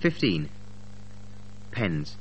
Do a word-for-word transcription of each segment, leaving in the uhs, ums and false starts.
fifteen. Pens.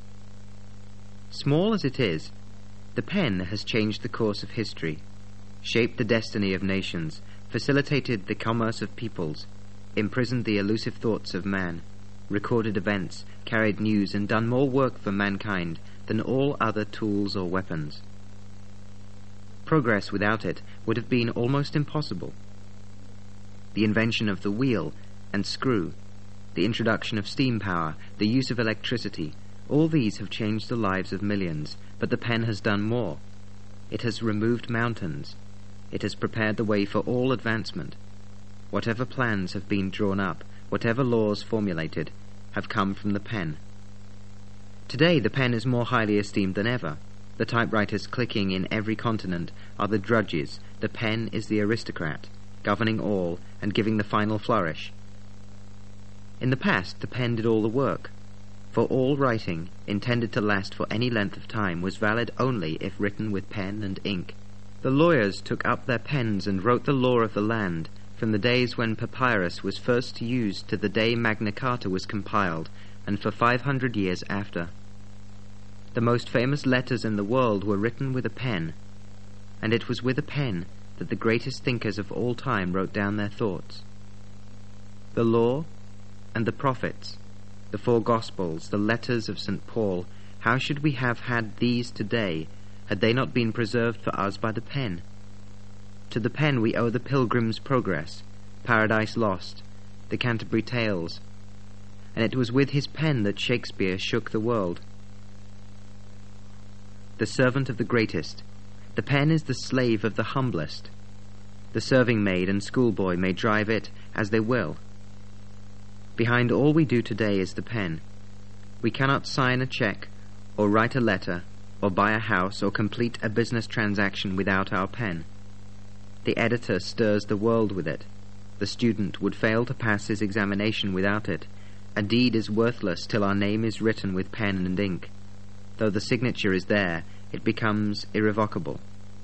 Small as it is, the pen has changed the course of history, shaped the destiny of nations, facilitated the commerce of peoples, imprisoned the elusive thoughts of man, recorded events, carried news, and done more work for mankind than all other tools or weapons. Progress without it would have been almost impossible. The invention of the wheel and screw, the introduction of steam power, the use of electricity, all these have changed the lives of millions, but the pen has done more. It has removed mountains. It has prepared the way for all advancement. Whatever plans have been drawn up, whatever laws formulated, have come from the pen. Today the pen is more highly esteemed than ever. The typewriters clicking in every continent are the drudges. The pen is the aristocrat, governing all and giving the final flourish. In the past, the pen did all the work, for all writing, intended to last for any length of time, was valid only if written with pen and ink. The lawyers took up their pens and wrote the law of the land, from the days when papyrus was first used to the day Magna Carta was compiled, and for five hundred years after. The most famous letters in the world were written with a pen, and it was with a pen that the greatest thinkers of all time wrote down their thoughts. The law and the prophets, the four Gospels, the letters of Saint Paul, how should we have had these today had they not been preserved for us by the pen? To the pen we owe the Pilgrim's Progress, Paradise Lost, the Canterbury Tales, and it was with his pen that Shakespeare shook the world. The servant of the greatest, the pen is the slave of the humblest. The serving-maid and schoolboy may drive it as they will. Behind all we do today is the pen. We cannot sign a check, or write a letter, or buy a house, or complete a business transaction without our pen. The editor stirs the world with it. The student would fail to pass his examination without it. A deed is worthless till our name is written with pen and ink. Though the signature is there, it becomes irrevocable.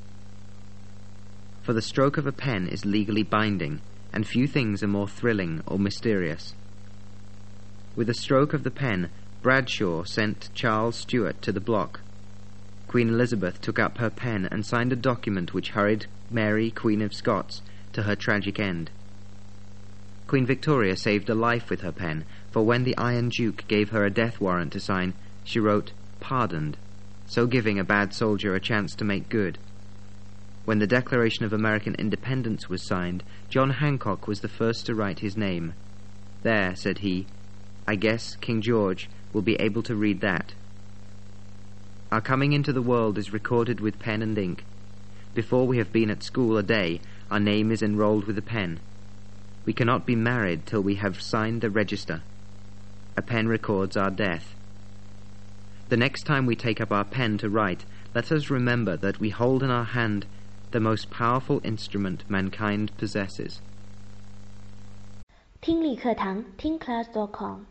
For the stroke of a pen is legally binding, and few things are more thrilling or mysterious. With a stroke of the pen, Bradshaw sent Charles Stuart to the block. Queen Elizabeth took up her pen and signed a document which hurried Mary, Queen of Scots, to her tragic end. Queen Victoria saved a life with her pen, for when the Iron Duke gave her a death warrant to sign, she wrote, "Pardoned," so giving a bad soldier a chance to make good. When the Declaration of American Independence was signed, John Hancock was the first to write his name. "There," said he, "I guess King George will be able to read that." Our coming into the world is recorded with pen and ink. Before we have been at school a day, our name is enrolled with a pen. We cannot be married till we have signed the register. A pen records our death. The next time we take up our pen to write, let us remember that we hold in our hand the most powerful instrument mankind possesses. 听力课堂听 class dot com